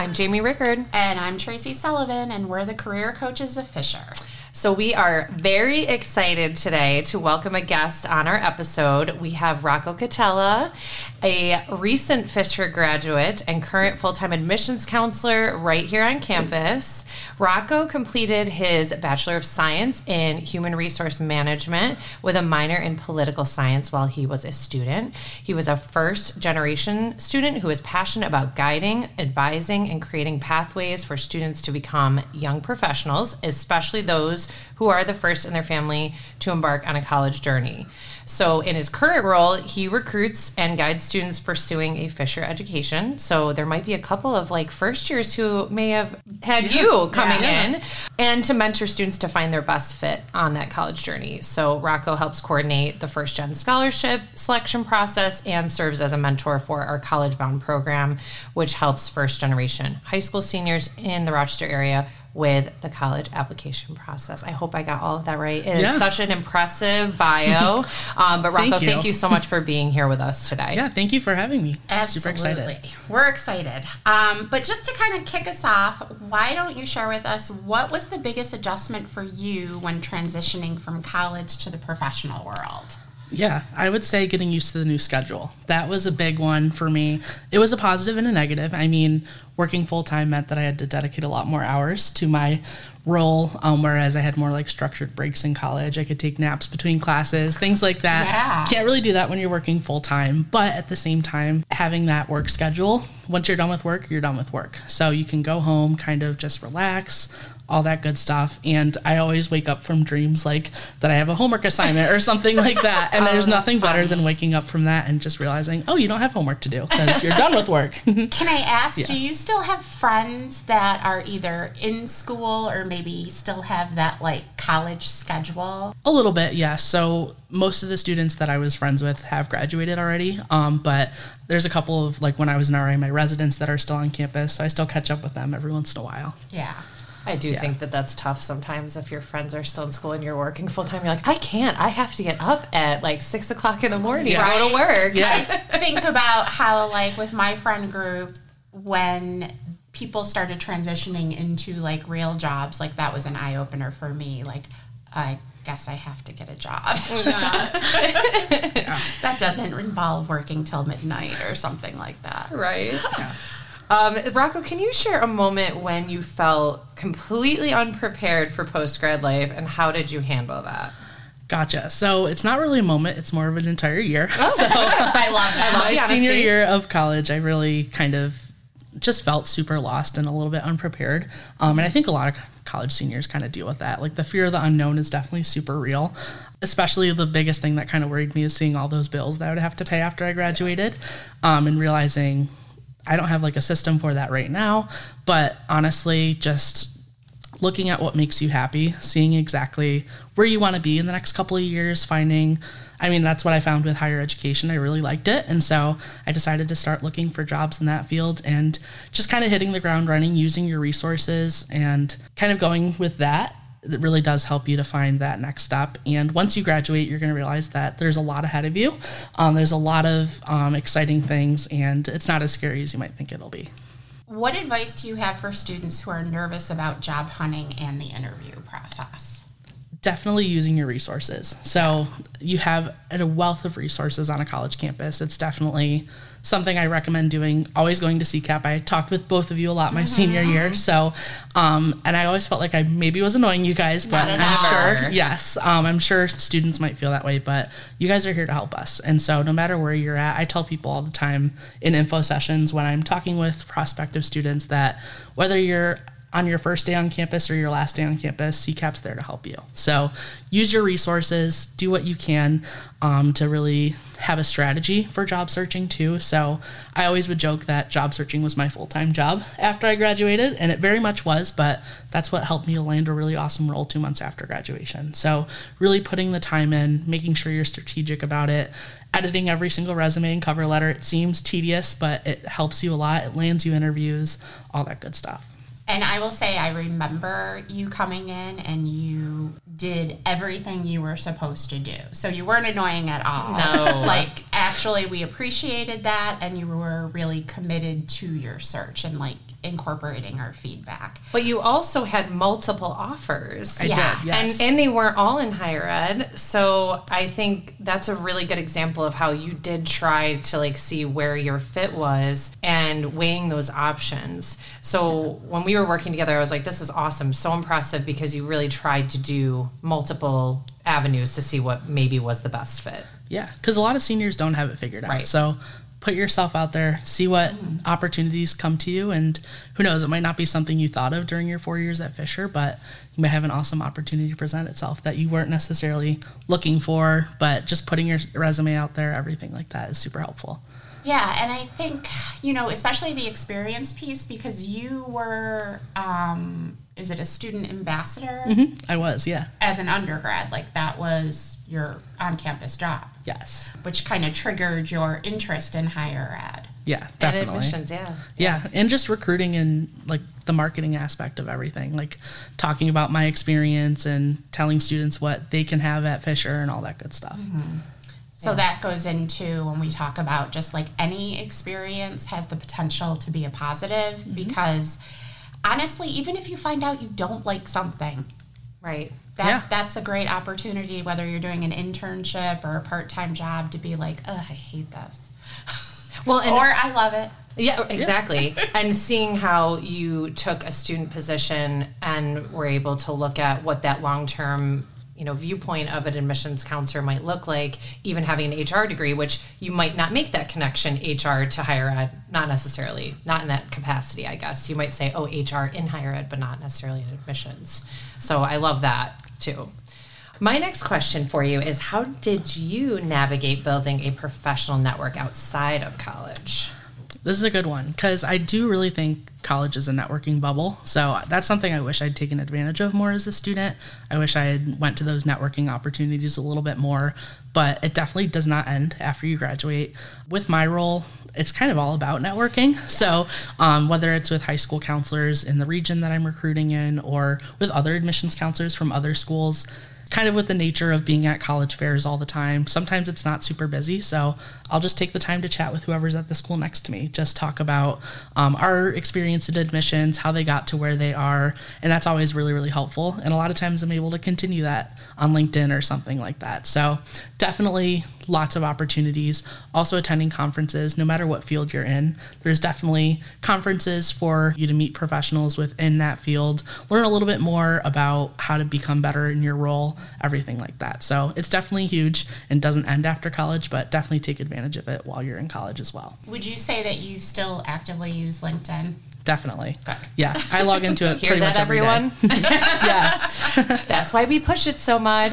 I'm Jamie Rickard. And I'm Tracy Sullivan, and we're the career coaches of Fisher. So we are very excited today to welcome a guest on our episode. We have Rocco Catella, a recent Fisher graduate and current full-time admissions counselor right here on campus. Rocco completed his Bachelor of Science in Human Resource Management with a minor in political science while he was a student. He was a first-generation student who is passionate about guiding, advising, and creating pathways for students to become young professionals, especially those who are the first in their family to embark on a college journey. So in his current role, he recruits and guides students pursuing a Fisher education. So there might be a couple of first years who may have had you coming in, and to mentor students to find their best fit on that college journey. So Rocco helps coordinate the first gen scholarship selection process and serves as a mentor for our College Bound program, which helps first generation high school seniors in the Rochester area with the college application process. I hope I got all of that right. It is such an impressive bio. But Rocco, thank you so much for being here with us today. Yeah, thank you for having me. Absolutely. Super excited. We're excited. But just to kind of kick us off, why don't you share with us what was the biggest adjustment for you when transitioning from college to the professional world? Yeah, I would say getting used to the new schedule. That was a big one for me. It was a positive and a negative. I mean, working full-time meant that I had to dedicate a lot more hours to my role, whereas I had more structured breaks in college. I could take naps between classes, things like that. Yeah. Can't really do that when you're working full-time, but at the same time, having that work schedule, once you're done with work, you're done with work. So you can go home, kind of just relax, all that good stuff. And I always wake up from dreams that I have a homework assignment or something like that. And there's nothing better than waking up from that and just realizing, oh, you don't have homework to do because you're done with work. Can I ask, do you still have friends that are either in school or maybe still have that college schedule? A little bit, yeah. So most of the students that I was friends with have graduated already. But there's a couple of when I was in RA, my residents that are still on campus. So I still catch up with them every once in a while. Yeah. I do think that that's tough sometimes if your friends are still in school and you're working full time. You're like, I can't. I have to get up at 6 o'clock in the morning to go to work. Yeah. I think about how with my friend group, when people started transitioning into real jobs, that was an eye opener for me. I guess I have to get a job. That doesn't involve working till midnight or something like that. Right. Yeah. Rocco, can you share a moment when you felt completely unprepared for post-grad life, and how did you handle that? Gotcha. So it's not really a moment. It's more of an entire year. Oh. So I love that. My senior year of college, I really kind of just felt super lost and a little bit unprepared. And I think a lot of college seniors kind of deal with that. The fear of the unknown is definitely super real. Especially the biggest thing that kind of worried me is seeing all those bills that I would have to pay after I graduated, and realizing I don't have a system for that right now, but honestly, just looking at what makes you happy, seeing exactly where you want to be in the next couple of years, that's what I found with higher education. I really liked it. And so I decided to start looking for jobs in that field and just kind of hitting the ground running, using your resources and kind of going with that. It really does help you to find that next step. And once you graduate, you're going to realize that there's a lot ahead of you. There's a lot of exciting things, and it's not as scary as you might think it'll be. What advice do you have for students who are nervous about job hunting and the interview process? Definitely using your resources. So you have a wealth of resources on a college campus. It's definitely something I recommend doing. Always going to CCAP. I talked with both of you a lot my senior year. So, and I always felt like I maybe was annoying you guys, but I'm sure students might feel that way, but you guys are here to help us. And so no matter where you're at, I tell people all the time in info sessions when I'm talking with prospective students that whether you're on your first day on campus or your last day on campus, CCAP's there to help you. So use your resources, do what you can to really have a strategy for job searching too. So I always would joke that job searching was my full-time job after I graduated, and it very much was, but that's what helped me land a really awesome role 2 months after graduation. So really putting the time in, making sure you're strategic about it, editing every single resume and cover letter. It seems tedious, but it helps you a lot. It lands you interviews, all that good stuff. And I will say, I remember you coming in and you did everything you were supposed to do. So you weren't annoying at all. No. actually, we appreciated that, and you were really committed to your search and like incorporating our feedback. But you also had multiple offers. I did, yes. And they weren't all in higher ed. So I think that's a really good example of how you did try to like see where your fit was and weighing those options. So when we were working together, I was like, this is awesome. So impressive, because you really tried to do multiple avenues to see what maybe was the best fit. Yeah, because a lot of seniors don't have it figured out. Right. So put yourself out there, see what opportunities come to you, and who knows, it might not be something you thought of during your 4 years at Fisher, but you might have an awesome opportunity to present itself that you weren't necessarily looking for, but just putting your resume out there, everything like that is super helpful. Yeah, and I think, especially the experience piece, because you were, is it a student ambassador? Mm-hmm. I was, yeah. As an undergrad, like that was your on-campus job. Yes. Which kind of triggered your interest in higher ed. Yeah, definitely. And admissions, yeah. Yeah, and just recruiting and like the marketing aspect of everything, like talking about my experience and telling students what they can have at Fisher and all that good stuff. Mm-hmm. So that goes into when we talk about just like any experience has the potential to be a positive, because honestly, even if you find out you don't like something, Right. That's a great opportunity, whether you're doing an internship or a part-time job, to be like, I hate this. Well, or I love it. Yeah, exactly. And seeing how you took a student position and were able to look at what that long-term, viewpoint of an admissions counselor might look like, even having an HR degree, which you might not make that connection, HR to higher ed, not necessarily, not in that capacity, I guess. You might say, HR in higher ed, but not necessarily in admissions. So I love that too. My next question for you is, how did you navigate building a professional network outside of college? This is a good one, because I do really think college is a networking bubble. So that's something I wish I'd taken advantage of more as a student. I wish I had went to those networking opportunities a little bit more, but it definitely does not end after you graduate. With my role, it's kind of all about networking. So whether it's with high school counselors in the region that I'm recruiting in, or with other admissions counselors from other schools, kind of with the nature of being at college fairs all the time, sometimes it's not super busy, so I'll just take the time to chat with whoever's at the school next to me, just talk about our experience in admissions, how they got to where they are, and that's always really, really helpful. And a lot of times I'm able to continue that on LinkedIn or something like that. So definitely lots of opportunities. Also attending conferences, no matter what field you're in. There's definitely conferences for you to meet professionals within that field, learn a little bit more about how to become better in your role, everything like that. So it's definitely huge and doesn't end after college, but definitely take advantage of it while you're in college as well. Would you say that you still actively use LinkedIn? Definitely. Okay. Yeah, I log into it Hear pretty that, much every everyone? day. Yes. That's why we push it so much.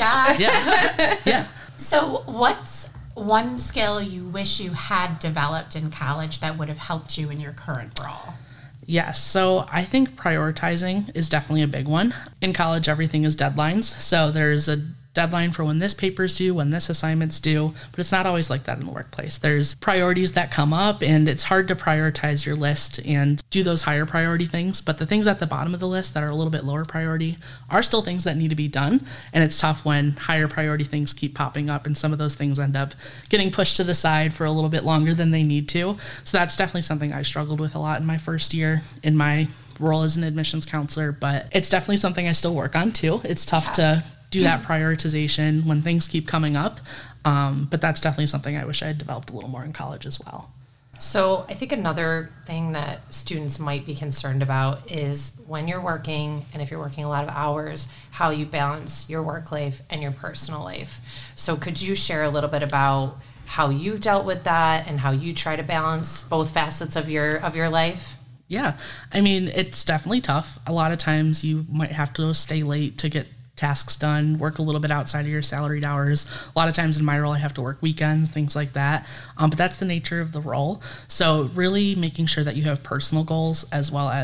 Yeah. So what's one skill you wish you had developed in college that would have helped you in your current role? Yes, so I think prioritizing is definitely a big one. In college, everything is deadlines. So there's a deadline for when this paper's due, when this assignment's due, but it's not always like that in the workplace. There's priorities that come up, and it's hard to prioritize your list and do those higher priority things, but the things at the bottom of the list that are a little bit lower priority are still things that need to be done, and it's tough when higher priority things keep popping up and some of those things end up getting pushed to the side for a little bit longer than they need to. So that's definitely something I struggled with a lot in my first year in my role as an admissions counselor, but it's definitely something I still work on too. It's tough to do that prioritization when things keep coming up. But that's definitely something I wish I had developed a little more in college as well. So I think another thing that students might be concerned about is when you're working, and if you're working a lot of hours, how you balance your work life and your personal life. So could you share a little bit about how you've dealt with that and how you try to balance both facets of your life? Yeah, I mean, it's definitely tough. A lot of times you might have to stay late to get tasks done, work a little bit outside of your salaried hours. A lot of times in my role, I have to work weekends, things like that. But that's the nature of the role. So really making sure that you have personal goals as well as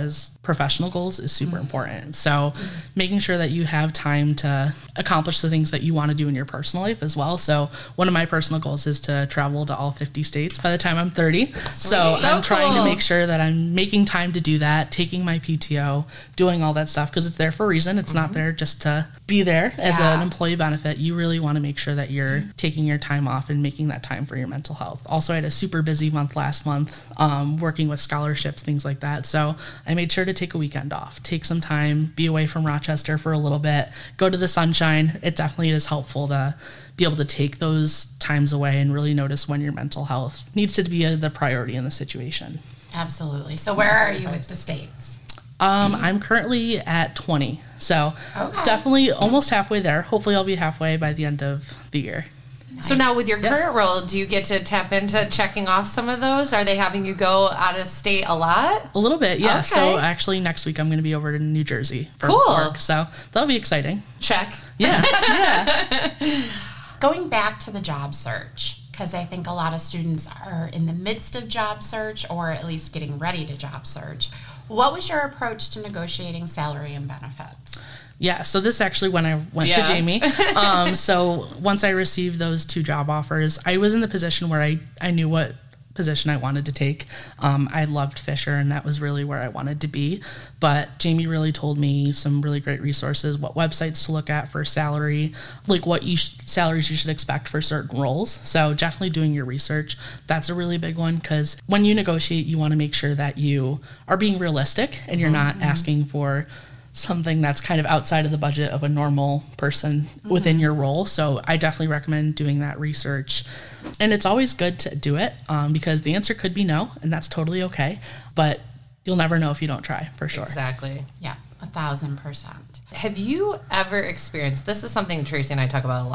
professional goals is super important. So making sure that you have time to accomplish the things that you want to do in your personal life as well. So one of my personal goals is to travel to all 50 states by the time I'm 30. So I'm trying to make sure that I'm making time to do that, taking my PTO, doing all that stuff, because it's there for a reason. It's not there just to be there as an employee benefit. You really want to make sure that you're taking your time off and making that time for your mental health. Also, I had a super busy month last month, working with scholarships, things like that. So I made sure to take a weekend off, take some time, be away from Rochester for a little bit, go to the sunshine. It definitely is helpful to be able to take those times away and really notice when your mental health needs to be the priority in the situation. Absolutely. So where are you with the states? I'm currently at 20. So definitely almost halfway there. Hopefully I'll be halfway by the end of the year. So now with your current role, do you get to tap into checking off some of those? Are they having you go out of state a lot? A little bit, yeah. Okay. So actually next week I'm going to be over to New Jersey for work. So that'll be exciting. Check. Yeah. Going back to the job search, because I think a lot of students are in the midst of job search or at least getting ready to job search. What was your approach to negotiating salary and benefits? Yeah, so this actually when I went to Jamie. So once I received those 2 job offers, I was in the position where I knew what position I wanted to take. I loved Fisher, and that was really where I wanted to be. But Jamie really told me some really great resources, what websites to look at for salary, like what salaries you should expect for certain roles. So definitely doing your research. That's a really big one, because when you negotiate, you want to make sure that you are being realistic and you're not asking for something that's kind of outside of the budget of a normal person within your role. So I definitely recommend doing that research. And it's always good to do it because the answer could be no, and that's totally okay. But you'll never know if you don't try, for sure. Exactly. Yeah, 1,000%. Have you ever experienced, this is something Tracy and I talk about a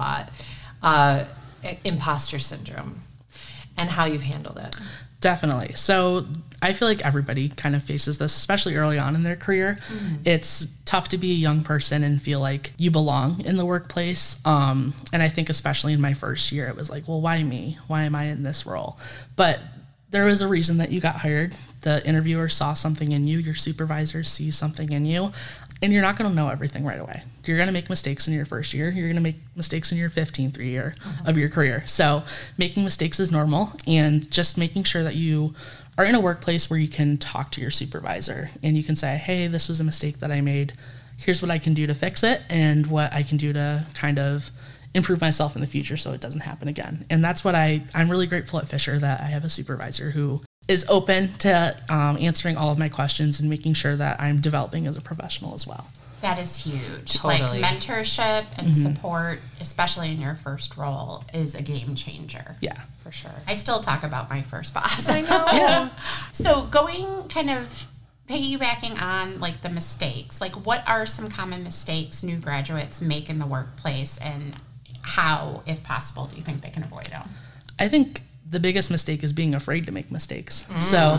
lot, imposter syndrome and how you've handled it? Definitely. So I feel like everybody kind of faces this, especially early on in their career. It's tough to be a young person and feel like you belong in the workplace. And I think especially in my first year, it was like, well, why me? Why am I in this role? But there was a reason that you got hired. The interviewer saw something in you. Your supervisor sees something in you. And you're not going to know everything right away. You're going to make mistakes in your first year. You're going to make mistakes in your 15th year of your career. So making mistakes is normal, and just making sure that you are in a workplace where you can talk to your supervisor and you can say, hey, this was a mistake that I made. Here's what I can do to fix it and what I can do to kind of improve myself in the future so it doesn't happen again. And that's what I'm really grateful at Fisher that I have a supervisor who is open to answering all of my questions and making sure that I'm developing as a professional as well. That is huge. Totally. Like mentorship and support, especially in your first role, is a game changer. Yeah. For sure. I still talk about my first boss. I know. Yeah. So going kind of piggybacking on like the mistakes, like what are some common mistakes new graduates make in the workplace, and how, if possible, do you think they can avoid them? I think the biggest mistake is being afraid to make mistakes. So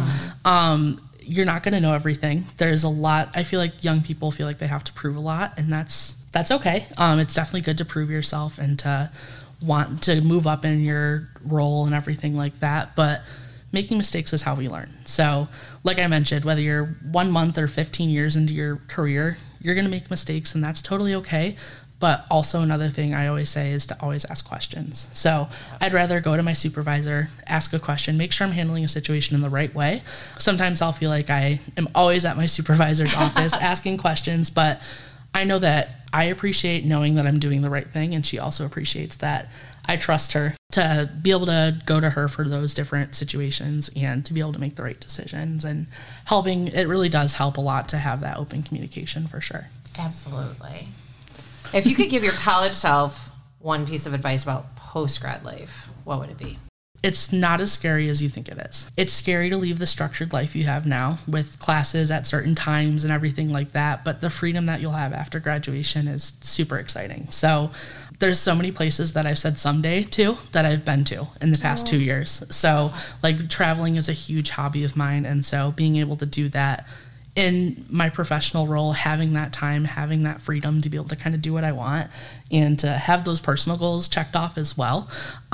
you're not going to know everything. There's a lot. I feel like young people feel like they have to prove a lot, and that's okay. It's definitely good to prove yourself and to want to move up in your role and everything like that. But making mistakes is how we learn. So like I mentioned, whether you're 1 month or 15 years into your career, you're going to make mistakes, and that's totally okay. But also another thing I always say is to always ask questions. So I'd rather go to my supervisor, ask a question, make sure I'm handling a situation in the right way. Sometimes I'll feel like I am always at my supervisor's office asking questions, but I know that I appreciate knowing that I'm doing the right thing, and she also appreciates that I trust her to be able to go to her for those different situations and to be able to make the right decisions. And it really does help a lot to have that open communication, for sure. Absolutely. If you could give your college self one piece of advice about post-grad life, what would it be? It's not as scary as you think it is. It's scary to leave the structured life you have now with classes at certain times and everything like that, but the freedom that you'll have after graduation is super exciting. So there's so many places that I've said someday to that I've been to in the past 2 years. So like traveling is a huge hobby of mine, and so being able to do that in my professional role, having that time, having that freedom to be able to kind of do what I want and to have those personal goals checked off as well,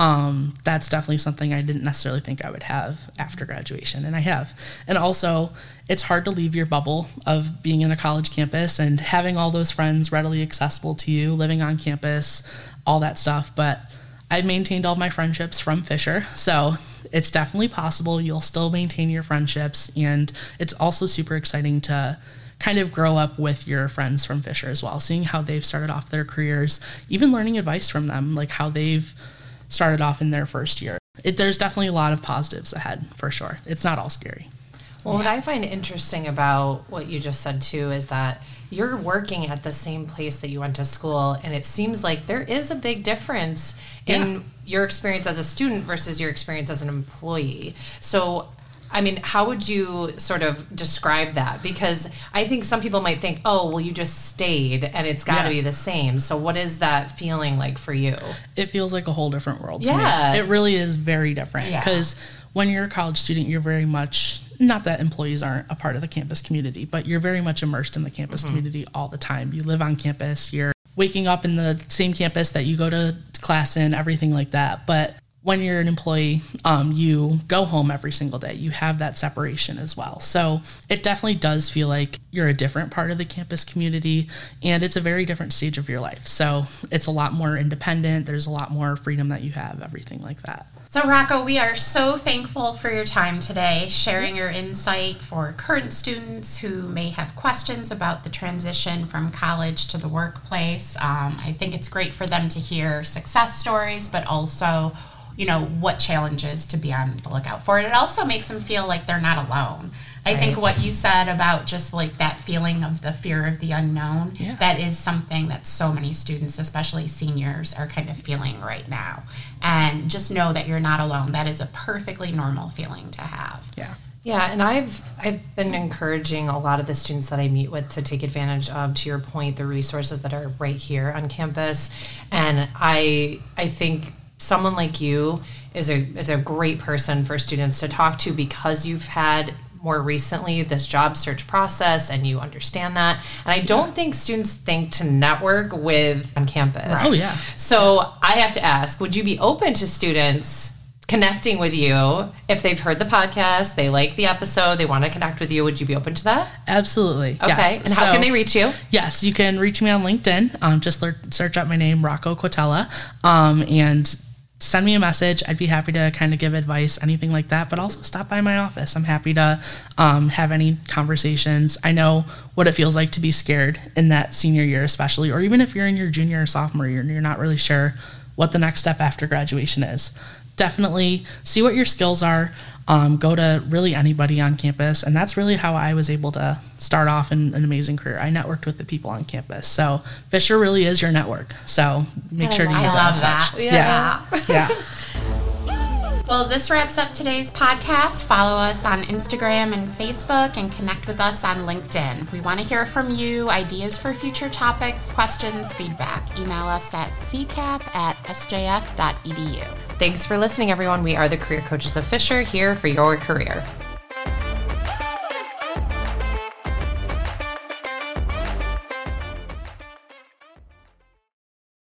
that's definitely something I didn't necessarily think I would have after graduation, and I have. And also, it's hard to leave your bubble of being in a college campus and having all those friends readily accessible to you, living on campus, all that stuff, but I've maintained all my friendships from Fisher, so it's definitely possible. You'll still maintain your friendships, and it's also super exciting to kind of grow up with your friends from Fisher as well, seeing how they've started off their careers, even learning advice from them, like how they've started off in their first year. There's definitely a lot of positives ahead, for sure. It's not all scary. Well, what I find interesting about what you just said, too, is that you're working at the same place that you went to school, and it seems like there is a big difference in your experience as a student versus your experience as an employee. So, I mean, how would you sort of describe that? Because I think some people might think, oh, well, you just stayed, and it's got to be the same. So what is that feeling like for you? It feels like a whole different world to me. It really is very different, because when you're a college student, you're very much... Not that employees aren't a part of the campus community, but you're very much immersed in the campus community all the time. You live on campus, you're waking up in the same campus that you go to class in, everything like that. But when you're an employee, you go home every single day. You have that separation as well. So it definitely does feel like you're a different part of the campus community, and it's a very different stage of your life. So it's a lot more independent. There's a lot more freedom that you have, everything like that. So Rocco, we are so thankful for your time today, sharing your insight for current students who may have questions about the transition from college to the workplace. I think it's great for them to hear success stories, but also, you know, what challenges to be on the lookout for. And it also makes them feel like they're not alone. I think what you said about just like that feeling of the fear of the unknown, that is something that so many students, especially seniors, are kind of feeling right now. And just know that you're not alone. That is a perfectly normal feeling to have. Yeah, and I've been encouraging a lot of the students that I meet with to take advantage of, to your point, the resources that are right here on campus. And I think someone like you is a great person for students to talk to, because you've had more recently this job search process and you understand that. And I don't think students think to network with on campus. Oh, yeah. So I have to ask, would you be open to students connecting with you if they've heard the podcast, they like the episode, they want to connect with you? Would you be open to that? Absolutely. Okay. Yes. And how can they reach you? Yes, you can reach me on LinkedIn. Just search up my name, Rocco Quatella, and send me a message. I'd be happy to kind of give advice, anything like that, but also stop by my office. I'm happy to have any conversations. I know what it feels like to be scared in that senior year, especially, or even if you're in your junior or sophomore year and you're not really sure what the next step after graduation is. Definitely see what your skills are. Go to really anybody on campus, and that's really how I was able to start off in an amazing career. I networked with the people on campus, so Fisher really is your network. So make sure to use that. Yeah. Well, this wraps up today's podcast. Follow us on Instagram and Facebook, and connect with us on LinkedIn. We want to hear from you, ideas for future topics, questions, feedback. Email us at ccap@sjf.edu. Thanks for listening, everyone. We are the Career Coaches of Fisher, here for your career.